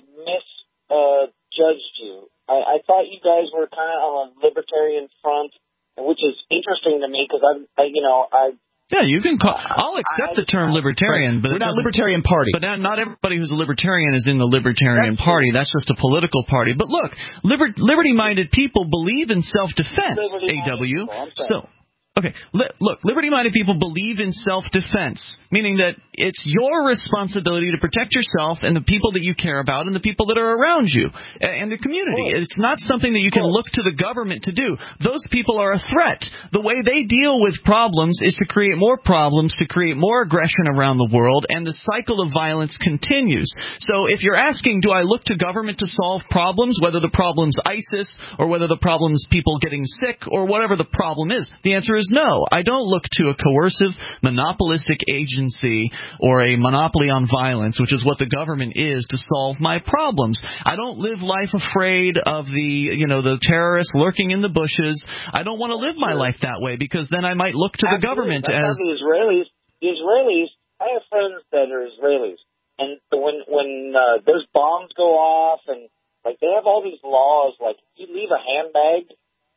misjudged uh, you. I, I thought you guys were kind of on a libertarian front, which is interesting to me because I'm, I, you know, I. Yeah, you can call. I'll accept I, the term libertarian, right. but we're not libertarian party. But not, not everybody who's a libertarian is in the libertarian That's party. True. That's just a political party. But look, liber- liberty-minded people believe in self-defense. A W. So. Okay, li- look, liberty-minded people believe in self-defense, meaning that it's your responsibility to protect yourself and the people that you care about and the people that are around you and the community. Cool. It's not something that you can cool. look to the government to do. Those people are a threat. The way they deal with problems is to create more problems, to create more aggression around the world, and the cycle of violence continues. So if you're asking, do I look to government to solve problems, whether the problem's ISIS or whether the problem's people getting sick or whatever the problem is, the answer is no. I don't look to a coercive, monopolistic agency or a monopoly on violence, which is what the government is, to solve my problems. I don't live life afraid of the, you know, the terrorists lurking in the bushes. I don't want to live my life that way because then I might look to the Absolutely. government That's as the Israelis. The Israelis. I have friends that are Israelis, and when when uh, those bombs go off, and like they have all these laws, like if you leave a handbag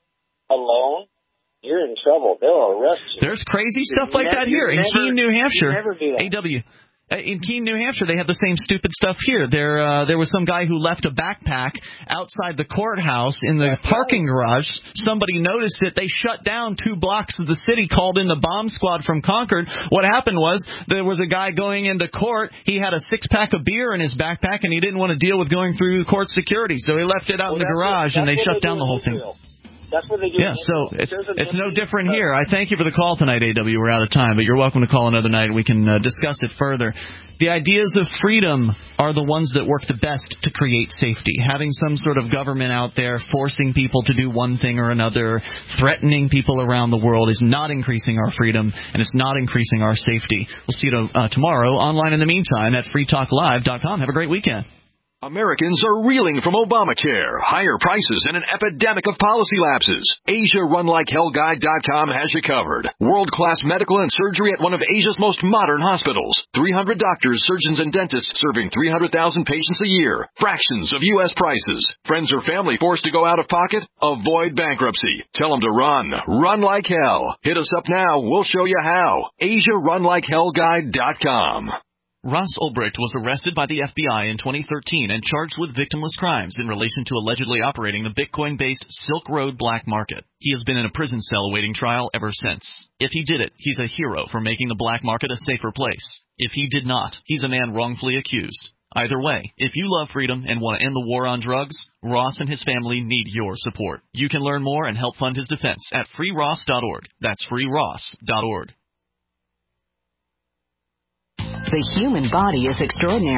alone, you're in trouble. They'll arrest you. There's crazy stuff you like never, that here in never, Keene, New Hampshire. Never do that. A W. In Keene, New Hampshire, they have the same stupid stuff here. There, uh, there was some guy who left a backpack outside the courthouse in the That's parking right. garage. Somebody noticed it. They shut down two blocks of the city, called in the bomb squad from Concord. What happened was there was a guy going into court. He had a six-pack of beer in his backpack, and he didn't want to deal with going through court security, so he left it out well, in the garage, what, and they shut they down the whole thing. That's what they do. Yeah, so it's it's no different here. I thank you for the call tonight, A W. We're out of time, but you're welcome to call another night and we can uh, discuss it further. The ideas of freedom are the ones that work the best to create safety. Having some sort of government out there forcing people to do one thing or another, threatening people around the world is not increasing our freedom, and it's not increasing our safety. We'll see you uh, tomorrow online in the meantime at free talk live dot com. Have a great weekend. Americans are reeling from Obamacare, higher prices, and an epidemic of policy lapses. Asia Run Like Hell Guide dot com has you covered. World-class medical and surgery at one of Asia's most modern hospitals. three hundred doctors, surgeons, and dentists serving three hundred thousand patients a year. Fractions of U S prices. Friends or family forced to go out of pocket? Avoid bankruptcy. Tell them to run. Run like hell. Hit us up now. We'll show you how. Asia Run Like Hell Guide dot com. Ross Ulbricht was arrested by the F B I in twenty thirteen and charged with victimless crimes in relation to allegedly operating the Bitcoin-based Silk Road black market. He has been in a prison cell awaiting trial ever since. If he did it, he's a hero for making the black market a safer place. If he did not, he's a man wrongfully accused. Either way, if you love freedom and want to end the war on drugs, Ross and his family need your support. You can learn more and help fund his defense at free ross dot org. That's free ross dot org. The human body is extraordinary.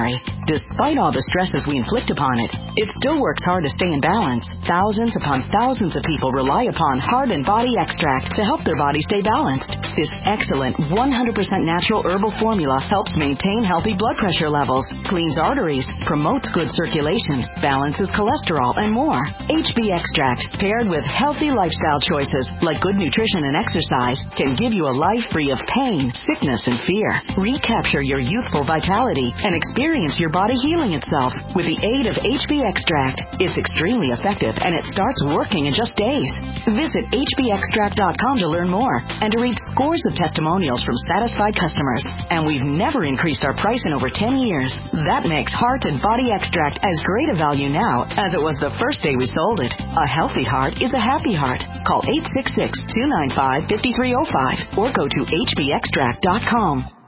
Despite all the stresses we inflict upon it, it still works hard to stay in balance. Thousands upon thousands of people rely upon Heart and Body Extract to help their body stay balanced. This excellent one hundred percent natural herbal formula helps maintain healthy blood pressure levels, cleans arteries, promotes good circulation, balances cholesterol, and more. H B Extract, paired with healthy lifestyle choices like good nutrition and exercise, can give you a life free of pain, sickness, and fear. Recapture your youthful vitality and experience your body healing itself with the aid of H B Extract. It's extremely effective and it starts working in just days. Visit H B extract dot com to learn more and to read scores of testimonials from satisfied customers. And we've never increased our price in over ten years. That makes Heart and Body Extract as great a value now as it was the first day we sold it. A healthy heart is a happy heart. Call eight six six, two nine five, five three zero five or go to H B extract dot com.